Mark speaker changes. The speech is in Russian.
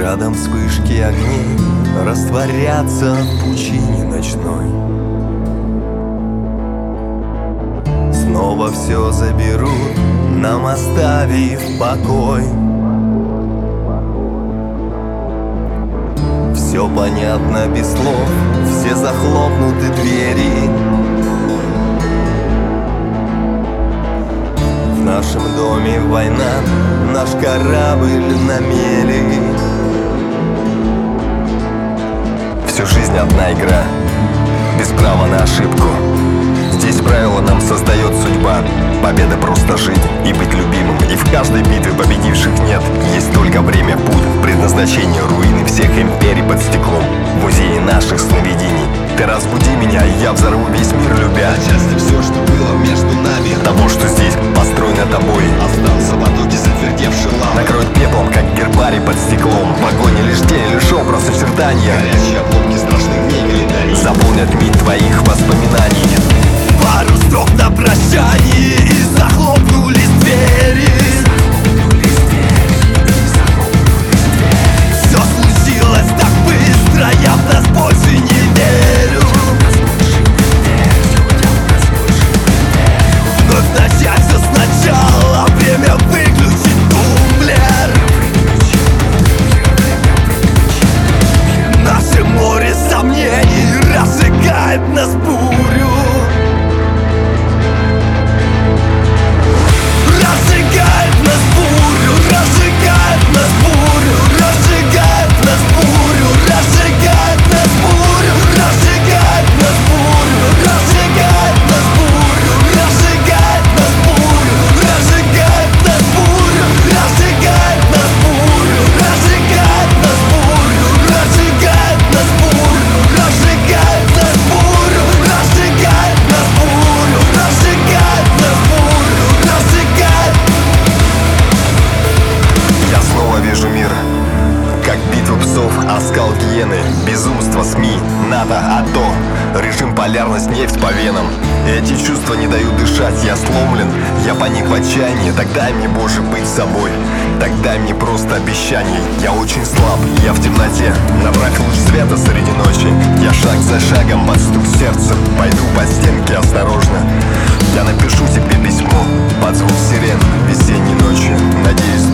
Speaker 1: Градом вспышки огней растворятся в пучине ночной. Снова все заберут, нам оставив покой. Все понятно без слов, все захлопнуты двери. В нашем доме война, наш корабль на мели. Всю жизнь одна игра, без права на ошибку. Здесь правила нам создает судьба. Победа просто жить и быть любимым. И в каждой битве победивших нет. Есть только время, путь, предназначение, руины всех империй под стеклом. В музее наших сновидений. Ты разбуди меня, и я взорву весь мир, любя.
Speaker 2: Отчасти все, что было между нами,
Speaker 1: того, что здесь построено тобой,
Speaker 2: остался в потоке затвердевший лавы.
Speaker 1: накроет пеплом, как гербарий под стеклом. В огонь лишь тень, лишь образ очертания.
Speaker 2: Горячие обломки страшных дней календарей
Speaker 1: Заполнят миг твоих воспоминаний.
Speaker 2: Пару строк на прощание, и захлопнулись двери. Все случилось так быстро, я в нас больше не верю. Вновь начать все сначала, время выключить тумблер. Наше море сомнений разжигает нас бурю. Разжигает нас бурю, разжигает нас бурю, разжигает нас бурю, разжигает нас бурю, разжигает нас бурю, разжигает нас бурю, разжигает нас бурю, разжигает нас бурю, разжигает нас бурю, разжигает нас бурю, разжигает нас бурю, разжигает нас бурю, разжигает нас бурю, разжигает нас бурю, разжигает.
Speaker 1: Я снова вижу мир, как битву псов, оскал гиены, безумство СМИ, НАТО, АТО, режим полярность, нефть по венам. Эти чувства не дают дышать, я сломлен, я паник в отчаянии. Так дай мне, Боже, быть собой, так дай мне просто обещаний. Я очень слаб, я в темноте, направь луч света среди ночи. Я шаг за шагом под стук сердца, пойду по стенке осторожно. Я напишу тебе письмо под звук сирен весенней ночи, надеюсь,